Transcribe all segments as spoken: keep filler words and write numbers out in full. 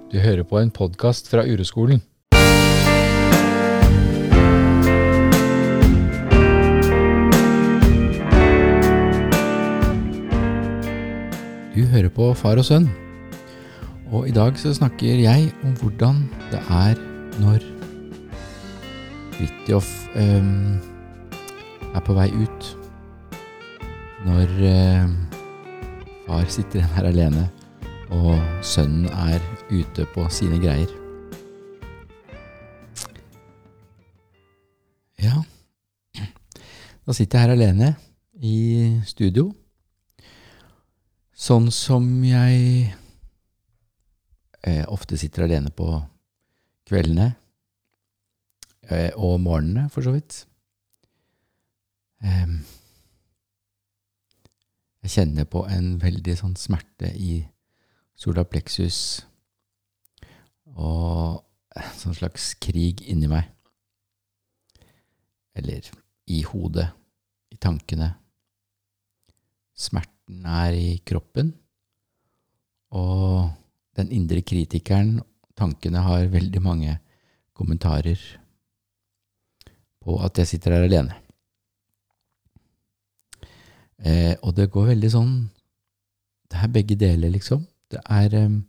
Du hører på en podcast fra Ureskolen. Du hører på Far og Sønn, og i dag så snakker jeg om hvordan det er når Fridtjof um, er på vei ut. Når um, far sitter her alene, og sønnen er ute på sine greier. Ja, da sitter jeg her alene i studio, sånn som jeg eh, ofte sitter alene på kveldene eh, og morgenene, for så vidt. Eh, jeg kjenner på en veldig sånn smerte i solar plexus og en sånn slags krig inni meg. Eller i hodet, i tankene. Smerten er i kroppen, og den indre kritikeren, tankene har veldig mange kommentarer på at jeg sitter her alene. Eh, og det går veldig sånn, det er begge deler liksom. Det er, um,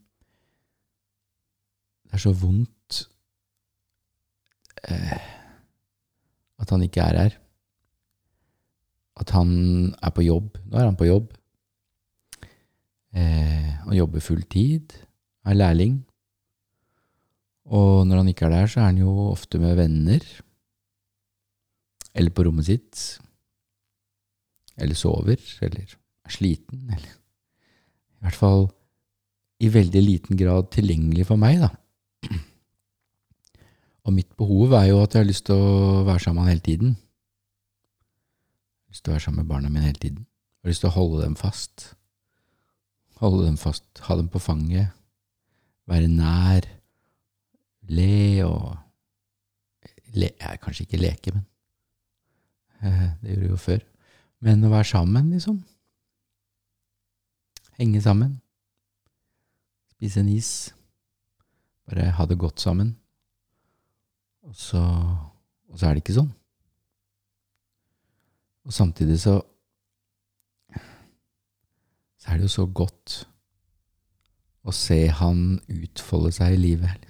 det er så vondt eh, at han ikke er her. At han er på jobb. Nå er han på jobb. Eh, han jobber full tid, er lærling. Og når han ikke er der, så er han jo ofte med venner. Eller på rommet sitt. Eller sover, eller er sliten. Eller i hvert fall i veldig liten grad tilgjengelig for meg, da. Og mitt behov er jo at jeg har lyst til å være sammen hele tiden. Jeg har lyst til å være sammen med barna mine hele tiden. Jeg har lyst til å holde dem fast. Holde dem fast, ha dem på fanget. Være nær. Le og... Le, ja, kanskje ikke leke, men... Eh, det gjorde jeg jo før. Men å være sammen, liksom. Henge sammen. Spise en is. Bare ha det godt sammen. Og så, og så er det ikke sånn. Og samtidig så, så er det jo så godt å se han utfolde seg i livet.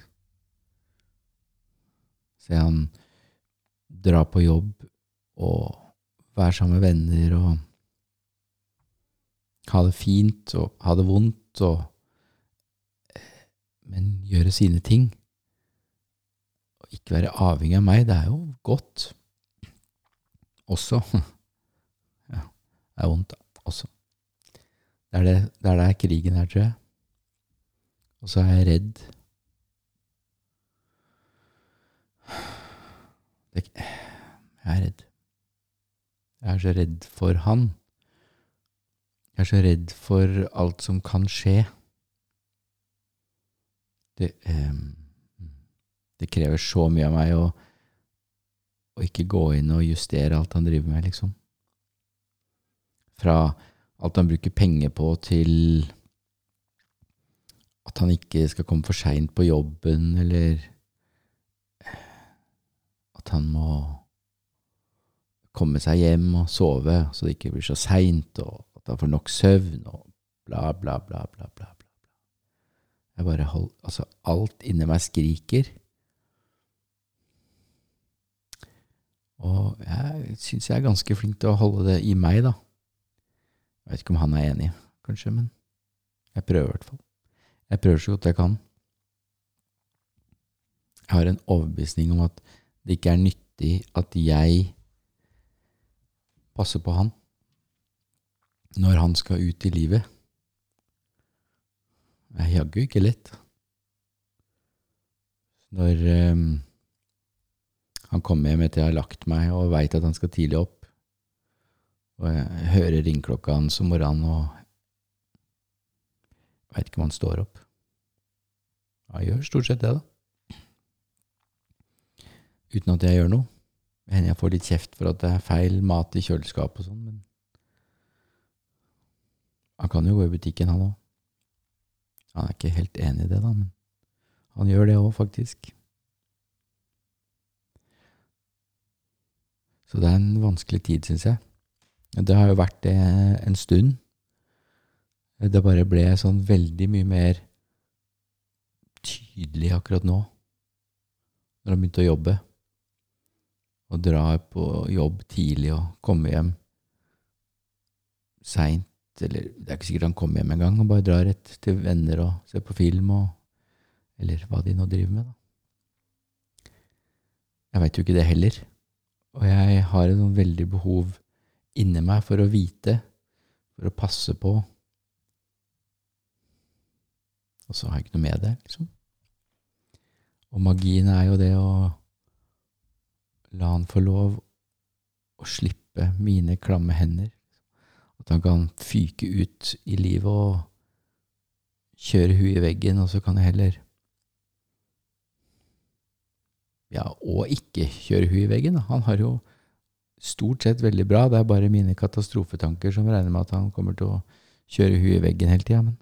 Se han dra på jobb og være sammen med venner og ha det fint og ha det vondt og men gjøre sine ting og ikke være avhengig av meg, det er jo godt også. Ja, det er vondt også. Det er det, det er der krigen her, tror jeg. Og så er jeg redd. Det, jeg er redd. Jeg er så redd for han. Jeg er så redd for alt som kan skje. Det, eh, det krever så mye av meg å, å ikke gå inn og justere alt han driver med, liksom. Fra alt han bruker penger på til at han ikke skal komme for sent på jobben, eller at han må komme seg hjem og sove så det ikke blir så sent, og at han får nok søvn, og bla, bla, bla, bla, bla. Jeg bare hold, altså alt inni meg skriker. Og jeg synes jeg er ganske flink til å holde det i meg, da. Jeg vet ikke om han er enig, kanskje, men jeg prøver i hvert fall. Jeg prøver så godt jeg kan. Jeg har en overbevisning om at det ikke er nyttig at jeg passer på han når han skal ut i livet. Det er jaggu ikke lett. Når um, han kommer hjem etter jeg har lagt meg og vet at han skal tidlig opp, og jeg hører ringklokka hans om morgenen, og jeg vet ikke om han står opp. Jeg gjør stort sett det, da. Uten at jeg gjør noe. Jeg får litt kjeft for at det er feil mat i kjøleskap og sånn, men han kan jo gå i butikken, han også. Han er ikke helt enig i det, da, men Han gjør det også, faktisk. Så det er en vanskelig tid, synes jeg. Det har jo vært det en stund. Det bare ble sånn veldig mye mer tydelig akkurat nå, når han begynte å jobbe. Og dra på jobb tidlig og komme hjem sent, eller det er ikke sikkert han kommer hjem en gang, og bare drar rett til venner og ser på film, og, eller hva de nå driver med, da. Jeg vet jo ikke det heller. Og jeg har et sånn veldig behov inni meg for å vite, for å passe på. Og så har jeg ikke noe med det, liksom. Og magien er jo det å la han få lov å slippe mine klamme hender. At han kan fyke ut i livet og kjøre huet i veggen, og så kan jeg heller ja, og ikke kjøre huet i veggen. Da. Han har jo stort sett veldig bra. Det er bare mine katastrofetanker som regner med at han kommer til å kjøre huet i veggen hele tiden. Men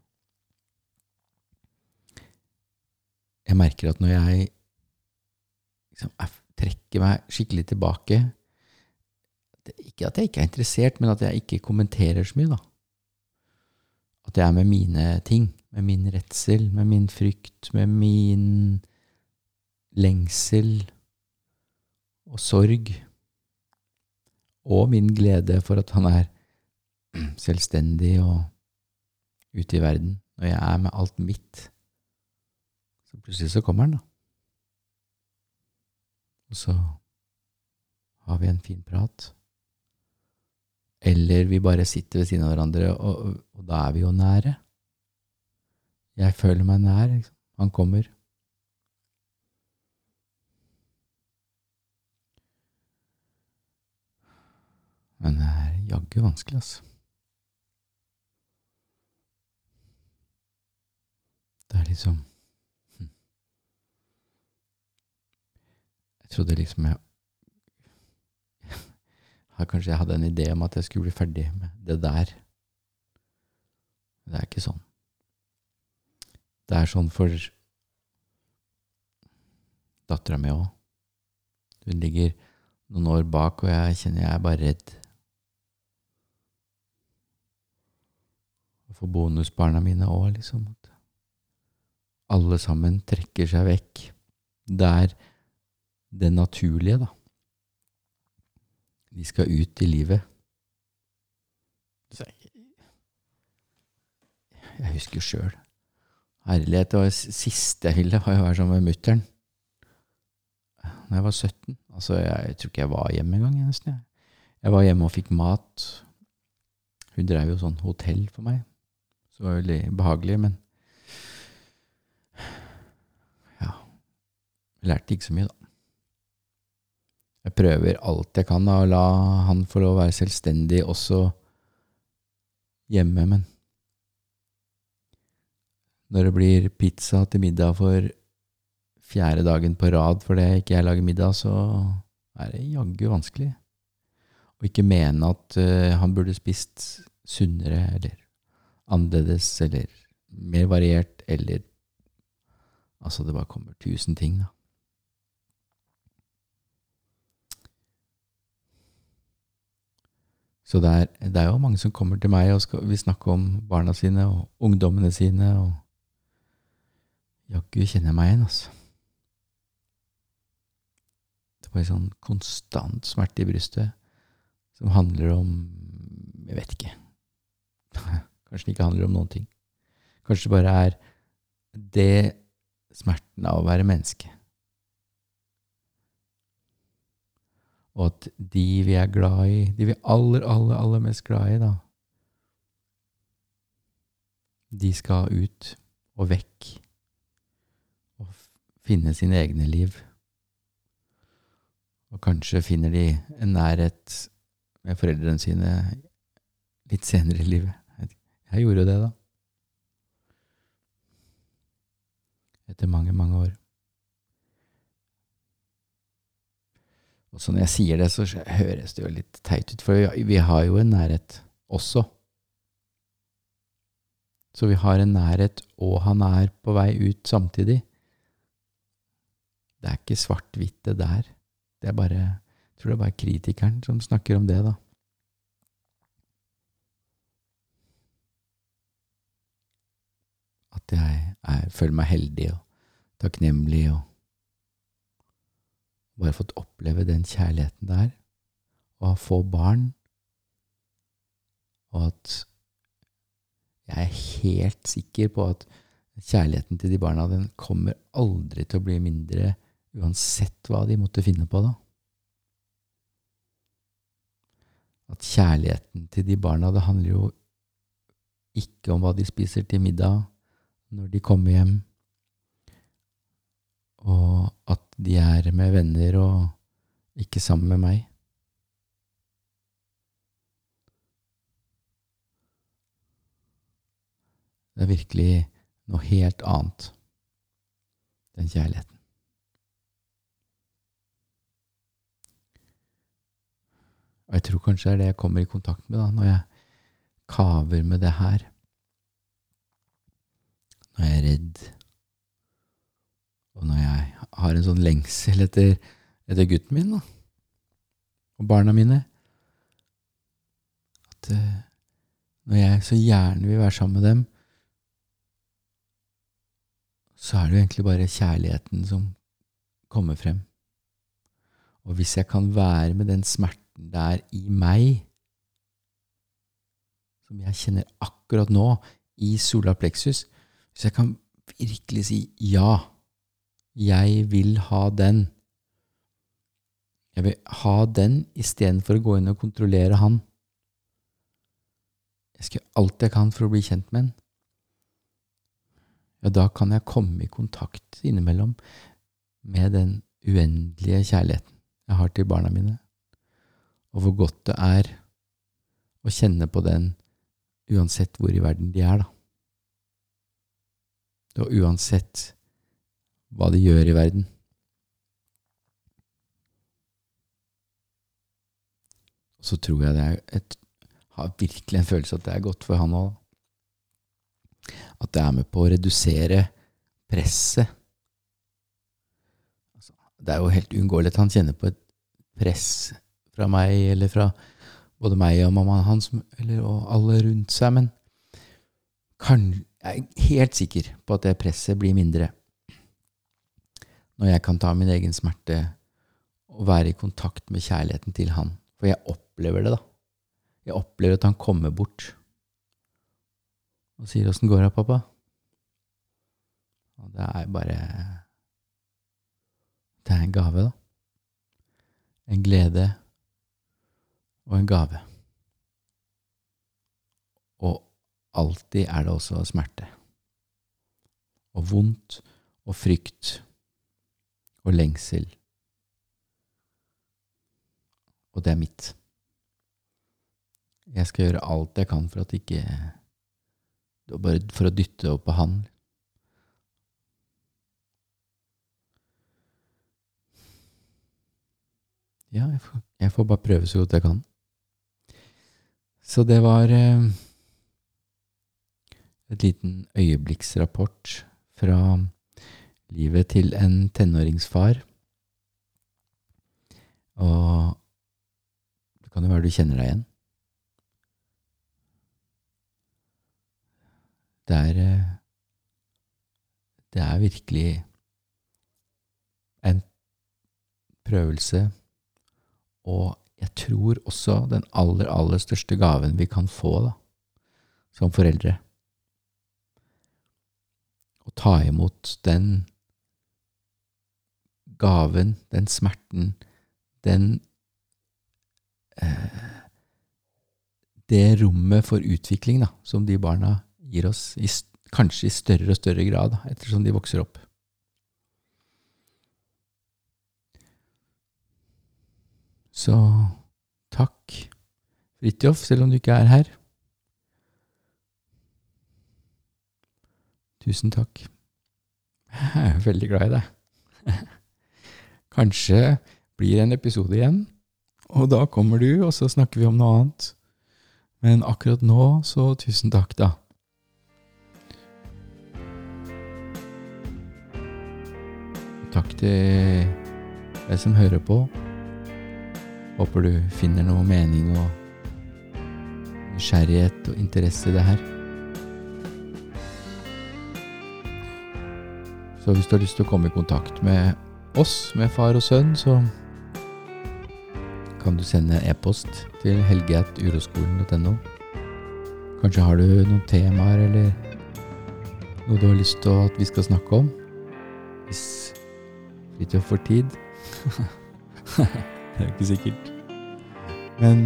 jeg merker at når jeg liksom, jeg trekker meg skikkelig tilbake, ikke at jeg ikke er interessert, men at jeg ikke kommenterer så mye, da. At jeg er med mine ting, med min redsel, med min frykt, med min lengsel og sorg, og min glede for at han er selvstendig og ute i verden. Når jeg er med alt mitt, så plutselig så kommer han, da. Og så har vi en fin prat. Eller vi bare sitter ved siden av hverandre, og, og, og da er vi jo nære. Jeg føler meg nær, liksom. Han kommer. Men det er jaggu vanskelig, altså. Det er liksom hm. Jeg trodde liksom jeg Kanskje jeg hadde en idé om at jeg skulle bli ferdig med det der. Det er ikke sånn. Det er sånn for datteren min også. Hun ligger noen år bak, og jeg kjenner jeg er bare redd. Og for bonusbarna mine også, liksom. Alle sammen trekker seg vekk. Det er det naturlige, da. De skal ut i livet. Jeg husker jo selv. Herlighet, det var det siste jeg ville, var å være sammen med mutteren. Når jeg var sytten. Altså, jeg, jeg tror ikke jeg var hjemme en gang, nesten. Jeg var hjemme og fikk mat. Hun drev jo sånn hotell for meg. Så det var veldig behagelig, men ja, jeg lærte ikke så mye, da. Jeg prøver alt jeg kan da, å la han få lov å være selvstendig også hjemme, men når det blir pizza til middag for fjerde dagen på rad fordi ikke jeg lager middag, så er det jaggu vanskelig. Og ikke mene at uh, han burde spist sunnere, eller annerledes, eller mer variert, eller altså det bare kommer tusen ting, da. Så det er, det er jo mange som kommer til meg og skal, vil snakke om barna sine og ungdommene sine, og jaggu kjenner jeg meg igjen, altså. Det er bare sånn konstant smerte i brystet, som handler om, jeg vet ikke, kanskje det ikke handler om noen ting. Kanskje det bare er det smerten av å være menneske. Og at de vi er glad i, de vi er aller, aller, aller mest glad i, da, de skal ut og vekk og finne sine egne liv. Og kanskje finner de en nærhet med foreldrene sine litt senere i livet. Jeg gjorde det, da. Etter mange, mange år. Og så når jeg sier det, så høres det jo litt teit ut, for vi har jo en nærhet også. Så vi har en nærhet, og han er på vei ut samtidig. Det er ikke svart-hvitt det der. Det er bare, jeg tror det er bare kritikeren som snakker om det da. At jeg er, føler meg heldig og takknemlig og bare fått oppleve den kjærligheten der, og få barn, og at jeg er helt sikker på at kjærligheten til de barna, den kommer aldri til å bli mindre, uansett hva de måtte finne på da. At kjærligheten til de barna, det handler jo ikke om hva de spiser til middag når de kommer hjem, og at de er med venner og ikke sammen med meg. Det er virkelig noe helt annet, den kjærligheten. Og jeg tror kanskje det er det jeg kommer i kontakt med da, når jeg kaver med det her. Når jeg er redd, og når jeg har en sånn lengsel etter, etter gutten min da, og barna mine. At uh, når jeg så gjerne vil være sammen med dem, så er det jo egentlig bare kjærligheten som kommer frem. Og hvis jeg kan være med den smerten der i meg, som jeg kjenner akkurat nå i solar plexus, hvis jeg kan virkelig si ja, jeg vil ha den. Jeg vil ha den i stedet for å gå inn og kontrollere han. Jeg skal gjøre alt jeg kan for å bli kjent med han. Ja, da kan jeg komme i kontakt innimellom med den uendelige kjærligheten jeg har til barna mine. Og hvor godt det er å kjenne på den uansett hvor i verden de er da. Og uansett hva de gjør i verden. Så tror jeg det er et, har virkelig en følelse at det er godt for han også. At det er med på å redusere presset. Altså, det er jo helt uunngåelig at han kjenner på et press fra meg, eller fra både meg og mammaen hans, eller og alle rundt seg, men kan, jeg er helt sikker på at det presset blir mindre når jeg kan ta min egen smerte og være i kontakt med kjærligheten til han. For jeg opplever det da. Jeg opplever at han kommer bort og sier, «Hvordan går det, pappa?» Og det er bare, det er en gave da. En glede og en gave. Og alltid er det også smerte. Og vondt og frykt og lengsel. Og det er mitt. Jeg skal gjøre alt jeg kan for at ikke, bare for å dytte opp på han. Ja, jeg får, jeg får bare prøve så godt jeg kan. Så det var eh, et liten øyeblikksrapport fra livet til en tenåringsfar. Og det kan jo være du kjenner deg igjen. Det er, det er virkelig en prøvelse, og jeg tror også den aller, aller største gaven vi kan få da, som foreldre. Å ta imot den gaven, den smerten, den eh, det rommet for utvikling da, som de barna gir oss, i, kanskje i større og større grad, ettersom de vokser opp. Så takk, Fridtjof, selv om du ikke er her. Tusen takk. Jeg er veldig glad i deg. Kanskje blir en episode igjen, og da kommer du, og så snakker vi om noe annet. Men akkurat nå, så tusen takk da. takk til deg som hører på. Håper du finner noe mening og nysgjerrighet og interesse i det her. Så hvis du har lyst til å komme i kontakt med oss, med far og sønn, så kan du sende en e-post til helge at uroskolen punktum no. Kanskje har du noen temaer eller noe du har lyst til at vi skal snakke om, hvis Fridtjof får tid. Det er ikke sikkert. Men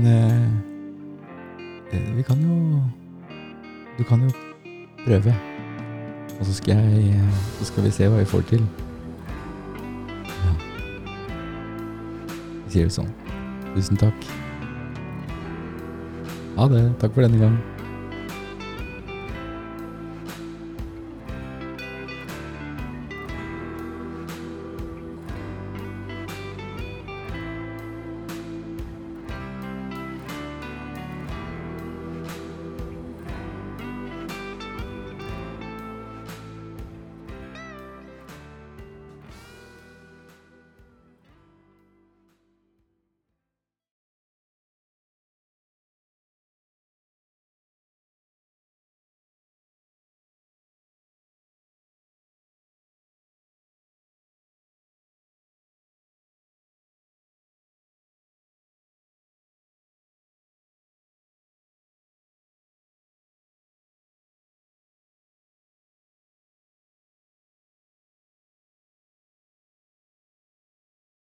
eh, vi kan jo du kan jo prøve. Og så skal jeg så skal vi se hva vi får til. Ja. Jeg sier det sånn. Tusen takk. Ha det. Takk for denne gang.